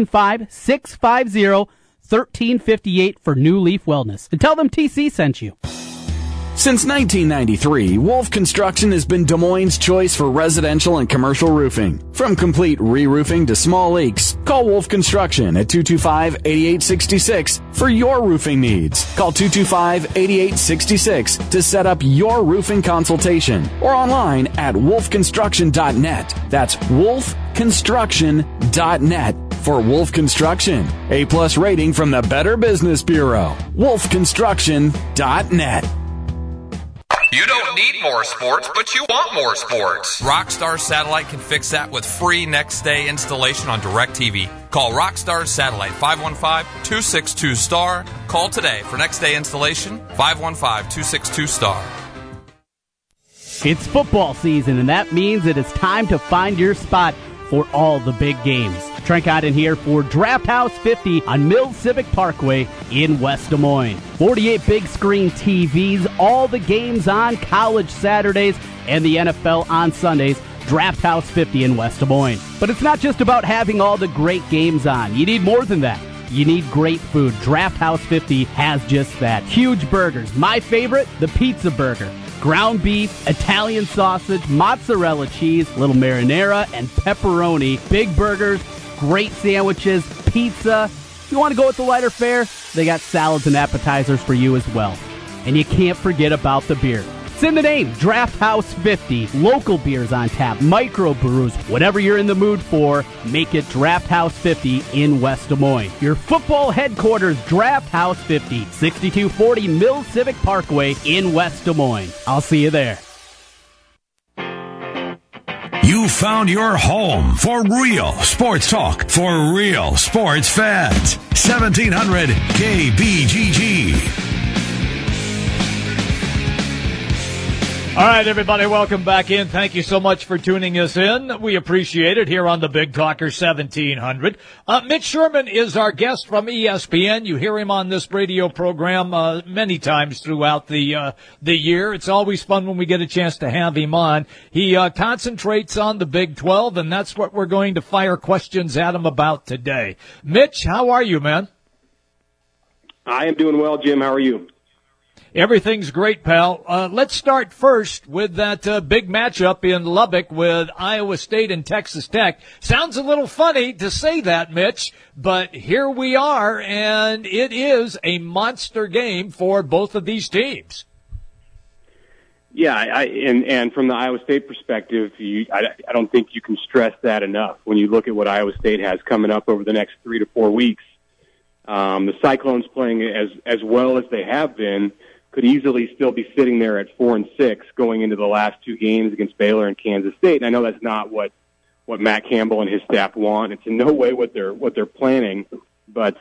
515-650-1358 for New Leaf Wellness. And tell them TC sent you. Since 1993, Wolf Construction has been Des Moines' choice for residential and commercial roofing. From complete re-roofing to small leaks, call Wolf Construction at 225-8866 for your roofing needs. Call 225-8866 to set up your roofing consultation or online at wolfconstruction.net. That's wolfconstruction.net for Wolf Construction. A+ rating from the Better Business Bureau. wolfconstruction.net. You don't need more sports, but you want more sports. Rockstar Satellite can fix that with free next-day installation on DirecTV. Call Rockstar Satellite, 515-262-STAR. Call today for next-day installation, 515-262-STAR. It's football season, and that means it is time to find your spot for all the big games. Trent Godden here for Draft House 50 on Mills Civic Parkway in West Des Moines. 48 big screen TVs, all the games on college Saturdays and the NFL on Sundays. Draft House 50 in West Des Moines. But it's not just about having all the great games on. You need more than that. You need great food. Draft House 50 has just that. Huge burgers. My favorite, the pizza burger. Ground beef, Italian sausage, mozzarella cheese, little marinara, and pepperoni. Big burgers, great sandwiches, pizza. If you want to go with the lighter fare, they got salads and appetizers for you as well. And you can't forget about the beer. It's in the name, Draft House 50. Local beers on tap, microbrews, whatever you're in the mood for, make it Draft House 50 in West Des Moines. Your football headquarters, Draft House 50, 6240 Mills Civic Parkway in West Des Moines. I'll see you there. You found your home for real sports talk for real sports fans. 1700 KBGG. All right, everybody, welcome back in. Thank you so much for tuning us in. We appreciate it here on the Big Talker 1700. Mitch Sherman is our guest from ESPN. You hear him on this radio program many times throughout the year. It's always fun when we get a chance to have him on. He concentrates on the Big 12, and that's what we're going to fire questions at him about today. Mitch, how are you, man? I am doing well, Jim. How are you? Everything's great, pal. Let's start first with that big matchup in Lubbock with Iowa State and Texas Tech. Sounds a little funny to say that, Mitch, but here we are, and it is a monster game for both of these teams. Yeah, and from the Iowa State perspective, I don't think you can stress that enough. When you look at what Iowa State has coming up over the next 3 to 4 weeks, the Cyclones playing as well as they have been could easily still be sitting there at 4-6 going into the last 2 games against Baylor and Kansas State. And I know that's not what Matt Campbell and his staff want. It's in no way what they're planning, but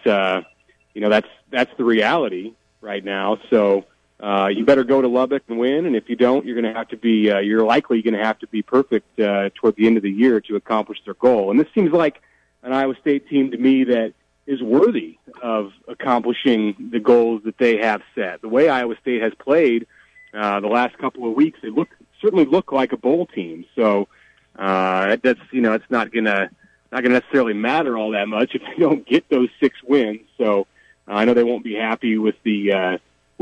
that's the reality right now. So you better go to Lubbock and win, and if you don't, you're going to have to be you're likely going to have to be perfect toward the end of the year to accomplish their goal. And this seems like an Iowa State team to me that is worthy of accomplishing the goals that they have set. The way Iowa State has played the last couple of weeks, they certainly look like a bowl team. So that's it's not gonna necessarily matter all that much if they don't get those 6 wins. So I know they won't be happy with the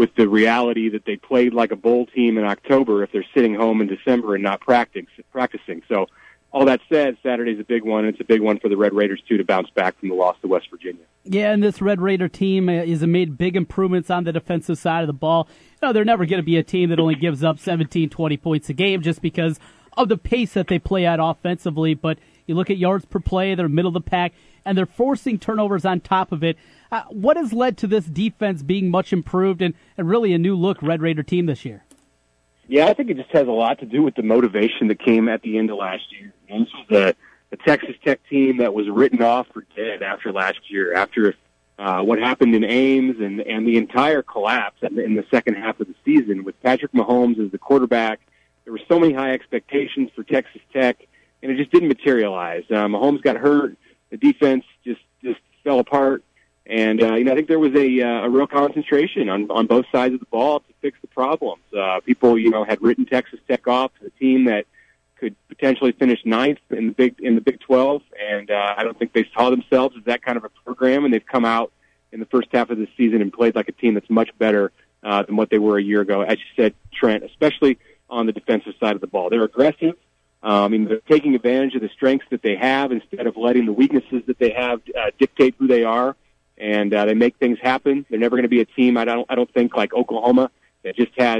reality that they played like a bowl team in October if they're sitting home in December and not practicing. So all that said, Saturday's a big one, and it's a big one for the Red Raiders, too, to bounce back from the loss to West Virginia. Yeah, and this Red Raider team has made big improvements on the defensive side of the ball. No, they're never going to be a team that only gives up 17, 20 points a game just because of the pace that they play at offensively. But you look at yards per play, they're middle of the pack, and they're forcing turnovers on top of it. What has led to this defense being much improved and really a new look Red Raider team this year? Yeah, I think it just has a lot to do with the motivation that came at the end of last year. And this was the Texas Tech team that was written off for dead after last year, after what happened in Ames and the entire collapse in the second half of the season with Patrick Mahomes as the quarterback. There were so many high expectations for Texas Tech, and it just didn't materialize. Mahomes got hurt. The defense just fell apart. And, I think there was a real concentration on both sides of the ball to fix the problems. People, had written Texas Tech off as a team that could potentially finish 9th in the Big 12. And, I don't think they saw themselves as that kind of a program. And they've come out in the first half of the season and played like a team that's much better, than what they were a year ago. As you said, Trent, especially on the defensive side of the ball. They're aggressive. They're taking advantage of the strengths that they have instead of letting the weaknesses that they have, dictate who they are. And they make things happen. They're never going to be a team, I don't think, like Oklahoma that just has.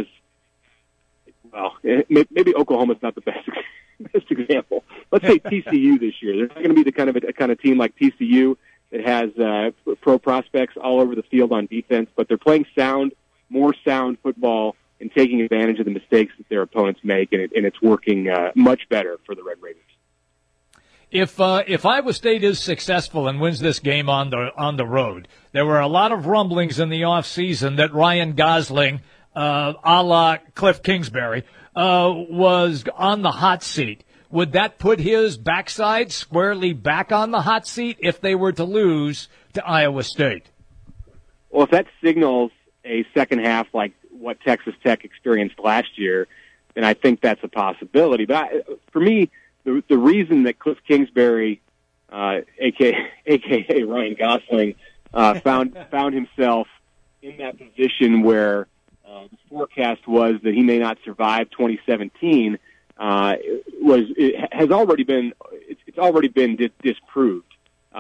Well, maybe Oklahoma's not the best example. Let's say TCU this year. They're not going to be the kind of team like TCU that has pro prospects all over the field on defense, but they're playing more sound football and taking advantage of the mistakes that their opponents make, and it's working much better for the Red Raiders. If Iowa State is successful and wins this game on the road, there were a lot of rumblings in the offseason that Ryan Gosling, a la Cliff Kingsbury, was on the hot seat. Would that put his backside squarely back on the hot seat if they were to lose to Iowa State? Well, if that signals a second half like what Texas Tech experienced last year, then I think that's a possibility. But for me, the reason that Cliff Kingsbury, aka Ryan Gosling, found himself in that position where the forecast was that he may not survive 2017 has already been disproved,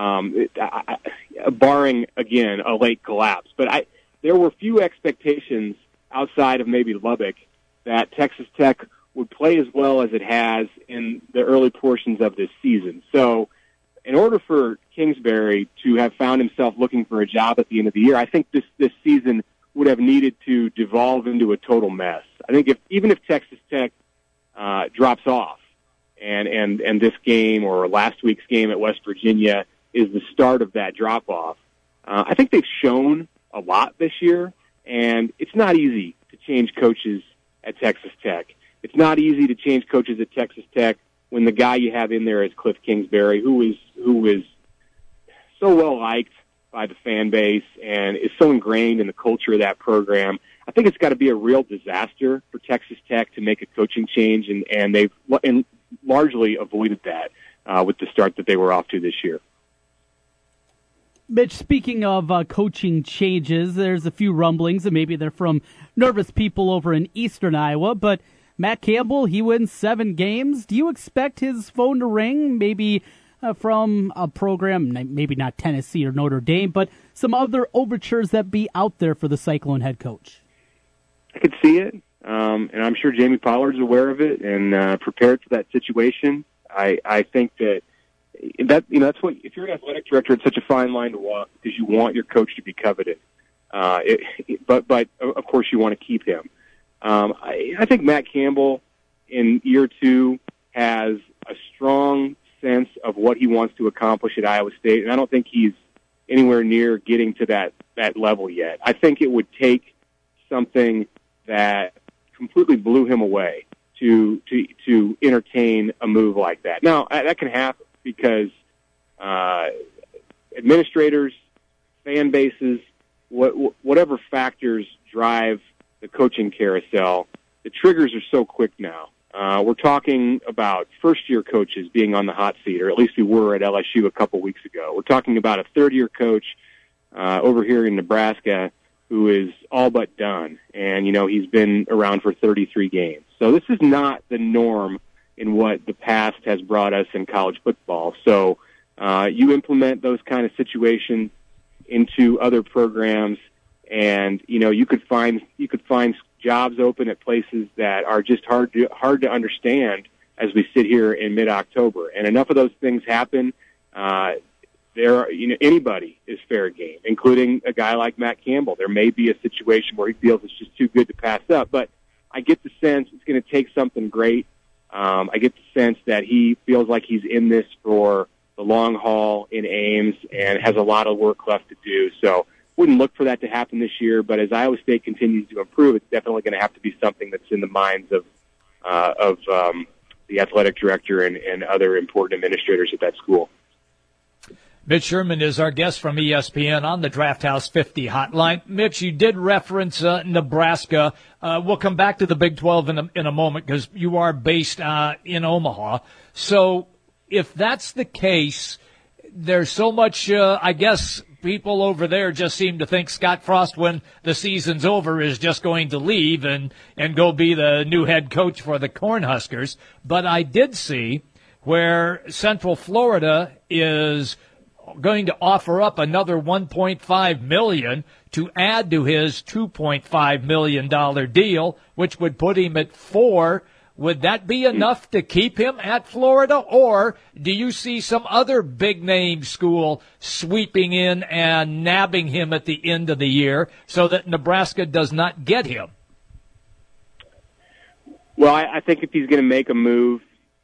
barring again a late collapse. But there were few expectations outside of maybe Lubbock that Texas Tech would play as well as it has in the early portions of this season. So in order for Kingsbury to have found himself looking for a job at the end of the year, I think this season would have needed to devolve into a total mess. I think even if Texas Tech drops off and this game or last week's game at West Virginia is the start of that drop-off, I think they've shown a lot this year, and it's not easy to change coaches at Texas Tech. It's not easy to change coaches at Texas Tech when the guy you have in there is Cliff Kingsbury, who is so well liked by the fan base and is so ingrained in the culture of that program. I think it's got to be a real disaster for Texas Tech to make a coaching change, and they've largely avoided that with the start that they were off to this year. Mitch, speaking of coaching changes, there's a few rumblings, and maybe they're from nervous people over in eastern Iowa, but Matt Campbell, he wins 7 games. Do you expect his phone to ring, maybe from a program, maybe not Tennessee or Notre Dame, but some other overtures that be out there for the Cyclone head coach? I could see it, and I'm sure Jamie Pollard's aware of it and prepared for that situation. I think that's what, if you're an athletic director, it's such a fine line to walk because you want your coach to be coveted. But of course you want to keep him. I think Matt Campbell in year 2 has a strong sense of what he wants to accomplish at Iowa State, and I don't think he's anywhere near getting to that level yet. I think it would take something that completely blew him away to entertain a move like that. Now, that can happen because administrators, fan bases, whatever factors drive the coaching carousel, the triggers are so quick now. We're talking about first-year coaches being on the hot seat, or at least we were at LSU a couple weeks ago. We're talking about a third-year coach over here in Nebraska who is all but done, and, he's been around for 33 games. So this is not the norm in what the past has brought us in college football. So you implement those kind of situations into other programs, and you could find jobs open at places that are just hard to understand as we sit here in mid-October. And enough of those things happen. Anybody is fair game, including a guy like Matt Campbell. There may be a situation where he feels it's just too good to pass up, but I get the sense it's going to take something great. I get the sense that he feels like he's in this for the long haul in Ames and has a lot of work left to do. So wouldn't look for that to happen this year, but as Iowa State continues to improve, it's definitely going to have to be something that's in the minds of the athletic director and other important administrators at that school. Mitch Sherman is our guest from ESPN on the Draft House 50 hotline. Mitch, you did reference Nebraska. We'll come back to the Big 12 in a moment because you are based in Omaha. So if that's the case, there's so much, I guess, people over there just seem to think Scott Frost, when the season's over, is just going to leave and go be the new head coach for the Cornhuskers. But I did see where Central Florida is going to offer up another $1.5 million to add to his $2.5 million deal, which would put him at 4. Would that be enough to keep him at Florida, or do you see some other big-name school sweeping in and nabbing him at the end of the year so that Nebraska does not get him? Well, I think if he's going to make a move,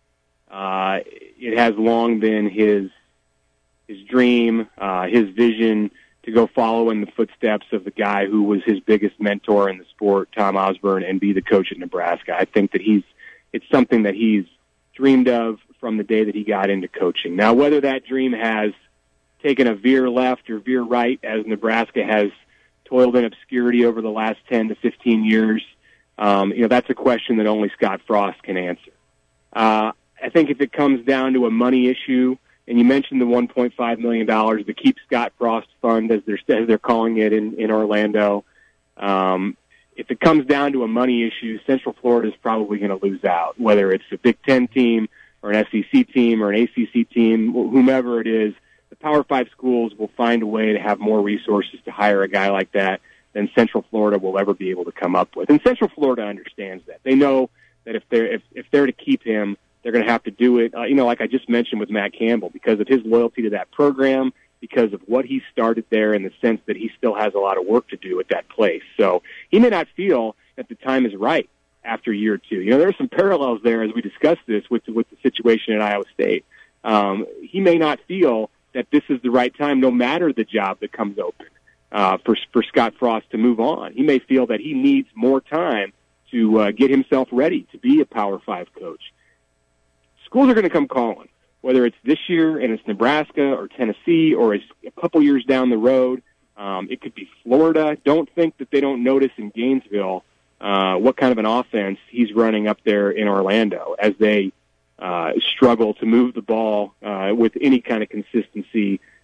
it has long been his dream, his vision to go follow in the footsteps of the guy who was his biggest mentor in the sport, Tom Osborne, and be the coach at Nebraska. I think that it's something that he's dreamed of from the day that he got into coaching. Now, whether that dream has taken a veer left or veer right as Nebraska has toiled in obscurity over the last 10 to 15 years, that's a question that only Scott Frost can answer. I think if it comes down to a money issue, and you mentioned the $1.5 million, the Keep Scott Frost Fund, as they're calling it in Orlando. If it comes down to a money issue, Central Florida is probably going to lose out, whether it's a Big Ten team or an SEC team or an ACC team, whomever it is. The Power 5 schools will find a way to have more resources to hire a guy like that than Central Florida will ever be able to come up with. And Central Florida understands that. They know that if they're to keep him, they're going to have to do it, like I just mentioned with Matt Campbell, because of his loyalty to that program, because of what he started there, in the sense that he still has a lot of work to do at that place. So he may not feel that the time is right after year 2. There are some parallels there as we discussed this with the situation at Iowa State. He may not feel that this is the right time, no matter the job that comes open, for Scott Frost to move on. He may feel that he needs more time to get himself ready to be a Power 5 coach. Schools are going to come calling, whether it's this year and it's Nebraska or Tennessee, or it's a couple years down the road. It could be Florida. Don't think that they don't notice in Gainesville what kind of an offense he's running up there in Orlando as they struggle to move the ball with any kind of consistency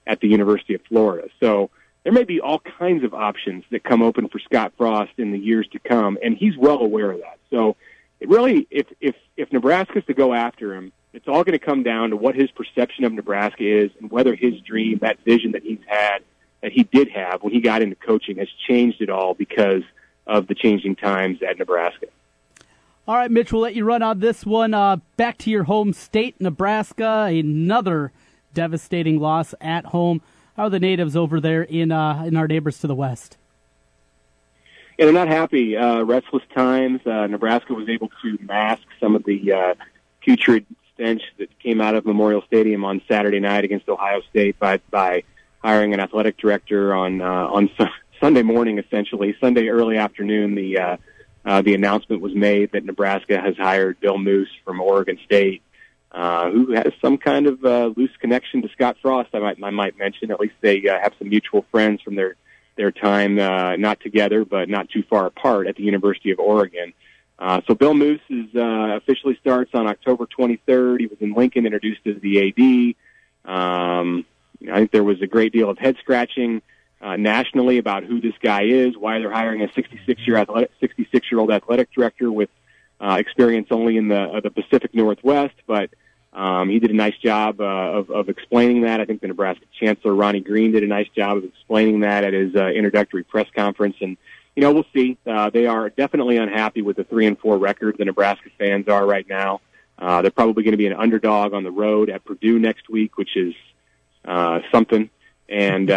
at the University of Florida. So there may be all kinds of options that come open for Scott Frost in the years to come, and he's well aware of that. So it really, if Nebraska's to go after him, it's all going to come down to what his perception of Nebraska is and whether his dream, that vision that he did have when he got into coaching, has changed at all because of the changing times at Nebraska. All right, Mitch, we'll let you run on this one. Back to your home state, Nebraska, another devastating loss at home. How are the natives over there in our neighbors to the west? Yeah, they're not happy. Restless times. Nebraska was able to mask some of the putrid stench that came out of Memorial Stadium on Saturday night against Ohio State by hiring an athletic director on Sunday morning, essentially. Sunday early afternoon, the announcement was made that Nebraska has hired Bill Moose from Oregon State, who has some kind of loose connection to Scott Frost, I might mention. At least they have some mutual friends from their time, not together, but not too far apart at the University of Oregon. So Bill Moose officially starts on October 23rd. He was in Lincoln, introduced as the AD. I think there was a great deal of head-scratching nationally about who this guy is, why they're hiring a 66-year-old athletic director with experience only in the Pacific Northwest. But he did a nice job of explaining that. I think the Nebraska Chancellor, Ronnie Green, did a nice job of explaining that at his introductory press conference. And, we'll see. They are definitely unhappy with the 3-4 record the Nebraska fans are right now. They're probably going to be an underdog on the road at Purdue next week, which is something. And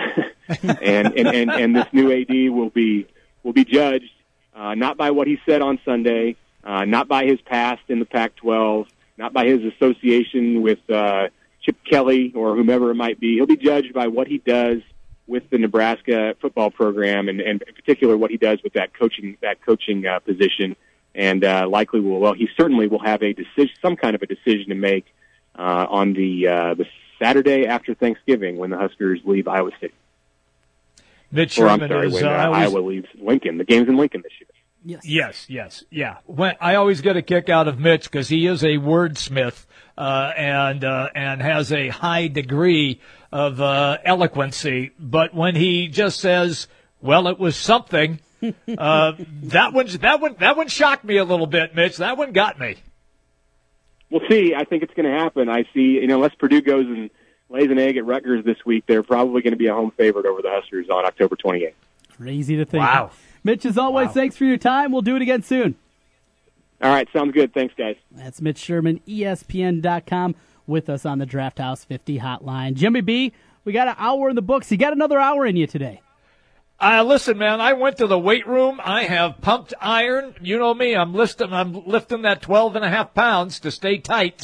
and this new AD will be judged not by what he said on Sunday, not by his past in the Pac-12, not by his association with Chip Kelly or whomever it might be. He'll be judged by what he does with the Nebraska football program, and in particular what he does with that coaching position. And likely he certainly will have some kind of a decision to make on the Saturday after Thanksgiving when the Huskers leave Iowa City. Mitch Sherman when Iowa leaves Lincoln. The game's in Lincoln this year. Yes, yeah. I always get a kick out of Mitch because he is a wordsmith and has a high degree of eloquency. But when he just says, "Well, it was something," that one shocked me a little bit, Mitch. That one got me. We'll see. I think it's going to happen. I see, unless Purdue goes and lays an egg at Rutgers this week, they're probably going to be a home favorite over the Huskers on October 28th. Crazy to think. Wow. Mitch, as always, thanks for your time. We'll do it again soon. All right, sounds good. Thanks, guys. That's Mitch Sherman, ESPN.com, with us on the Draft House 50 hotline. Jimmy B, we got an hour in the books. You got another hour in you today. Listen, man, I went to the weight room. I have pumped iron. You know me. I'm lifting that 12.5 pounds to stay tight.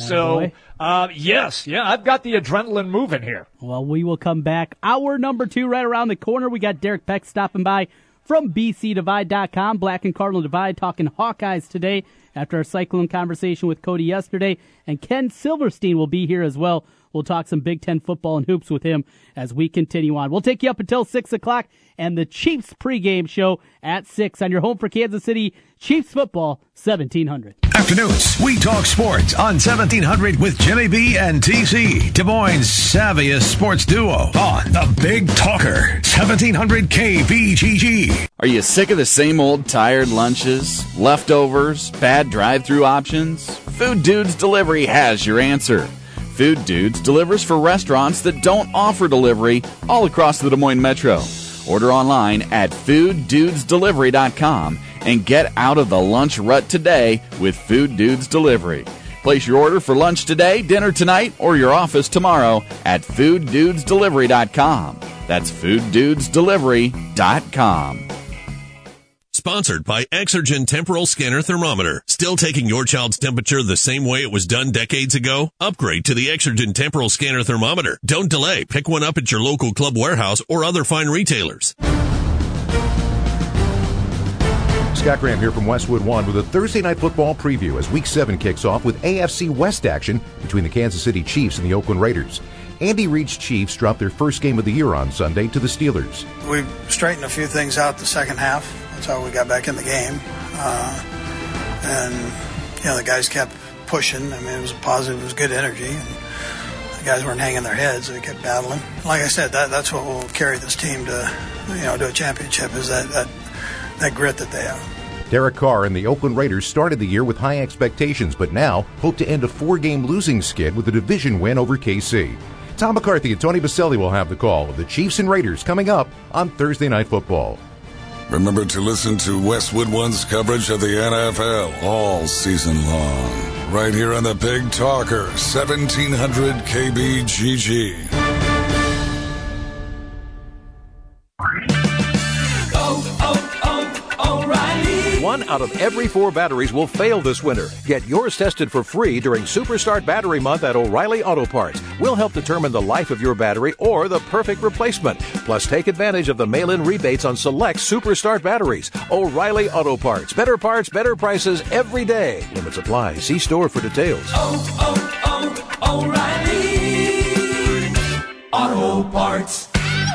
Yes, I've got the adrenaline moving here. Well, we will come back. Hour number 2 right around the corner. We got Derek Peck stopping by from BCDivide.com. Black and Cardinal Divide talking Hawkeyes today after our Cyclone conversation with Cody yesterday. And Ken Silverstein will be here as well. We'll talk some Big Ten football and hoops with him as we continue on. We'll take you up until 6 o'clock and the Chiefs pregame show at 6 on your home for Kansas City Chiefs football, 1700. Afternoons, we talk sports on 1700 with Jimmy B and TC, Des Moines' savviest sports duo on the Big Talker, 1700 KBGG. Are you sick of the same old tired lunches, leftovers, bad drive-thru options? Food Dudes Delivery has your answer. Food Dudes delivers for restaurants that don't offer delivery all across the Des Moines Metro. Order online at fooddudesdelivery.com and get out of the lunch rut today with Food Dudes Delivery. Place your order for lunch today, dinner tonight, or your office tomorrow at fooddudesdelivery.com. That's fooddudesdelivery.com. Sponsored by Exergen Temporal Scanner Thermometer. Still taking your child's temperature the same way it was done decades ago? Upgrade to the Exergen Temporal Scanner Thermometer. Don't delay. Pick one up at your local Club Warehouse or other fine retailers. Scott Graham here from Westwood One with a Thursday night football preview as Week 7 kicks off with AFC West action between the Kansas City Chiefs and the Oakland Raiders. Andy Reid's Chiefs dropped their first game of the year on Sunday to the Steelers. We straightened a few things out the second half. That's how we got back in the game. And, the guys kept pushing. I mean, it was a positive, it was good energy. And, The guys weren't hanging their heads. They kept battling. Like I said, that's what will carry this team to a championship, is that grit that they have. Derek Carr and the Oakland Raiders started the year with high expectations, but now hope to end a 4-game losing skid with a division win over KC. Tom McCarthy and Tony Baselli will have the call of the Chiefs and Raiders coming up on Thursday Night Football. Remember to listen to Westwood One's coverage of the NFL all season long. Right here on the Big Talker, 1700 KBGG. O'Reilly. 1 out of every 4 batteries will fail this winter. Get yours tested for free during Superstart Battery Month at O'Reilly Auto Parts. We'll help determine the life of your battery or the perfect replacement. Plus, take advantage of the mail-in rebates on select Superstart batteries. O'Reilly Auto Parts. Better parts, better prices every day. Limits apply. See store for details. O'Reilly Auto Parts.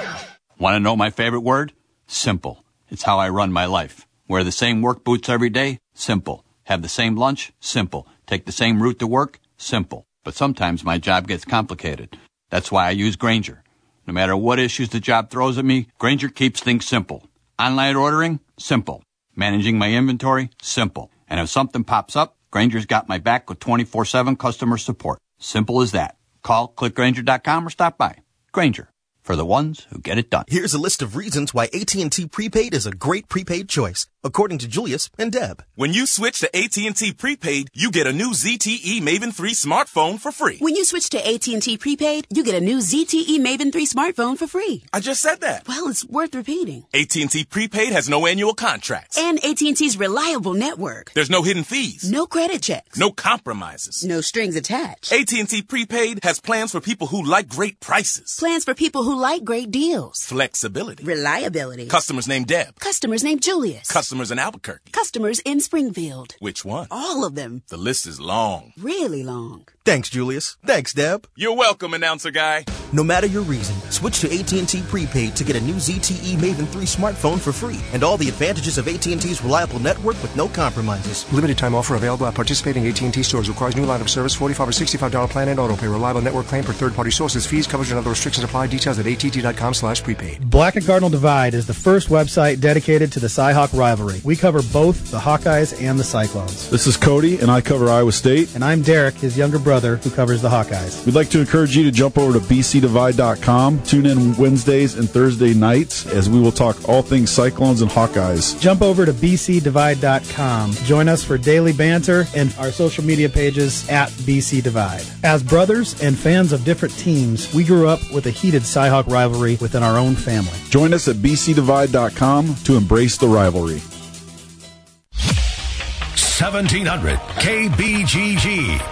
Want to know my favorite word? Simple. It's how I run my life. Wear the same work boots every day? Simple. Have the same lunch? Simple. Take the same route to work? Simple. But sometimes my job gets complicated. That's why I use Grainger. No matter what issues the job throws at me, Grainger keeps things simple. Online ordering? Simple. Managing my inventory? Simple. And if something pops up, Grainger's got my back with 24/7 customer support. Simple as that. Call, click Grainger.com or stop by. Grainger. For the ones who get it done. Here's a list of reasons why AT&T Prepaid is a great prepaid choice, according to Julius and Deb. When you switch to AT&T Prepaid, you get a new ZTE Maven 3 smartphone for free. When you switch to AT&T Prepaid, you get a new ZTE Maven 3 smartphone for free. I just said that. Well, it's worth repeating. AT&T Prepaid has no annual contracts. And AT&T's reliable network. There's no hidden fees. No credit checks. No compromises. No strings attached. AT&T Prepaid has plans for people who like great prices. Plans for people who like great deals. Flexibility. Reliability. Customers named Deb. Customers named Julius. Customers in Albuquerque. Customers in Springfield. Which one? All of them. The list is long. Really long. Thanks, Julius. Thanks, Deb. You're welcome, announcer guy. No matter your reason, switch to AT&T Prepaid to get a new ZTE Maven 3 smartphone for free and all the advantages of AT&T's reliable network with no compromises. Limited time offer available at participating AT&T stores. Requires new line of service, $45 or $65 plan and auto pay. Reliable network claim per third-party sources. Fees, coverage, and other restrictions apply. Details at att.com/prepaid. Black and Cardinal Divide is the first website dedicated to the Cy-Hawk rivalry. We cover both the Hawkeyes and the Cyclones. This is Cody, and I cover Iowa State. And I'm Derek, his younger brother, who covers the Hawkeyes. We'd like to encourage you to jump over to bcdivide.com. Tune in Wednesdays and Thursday nights as we will talk all things Cyclones and Hawkeyes. Jump over to bcdivide.com. Join us for daily banter and our social media pages at BC Divide. As brothers and fans of different teams, we grew up with a heated Cy-Hawk rivalry within our own family. Join us at bcdivide.com to embrace the rivalry. 1700 KBGG.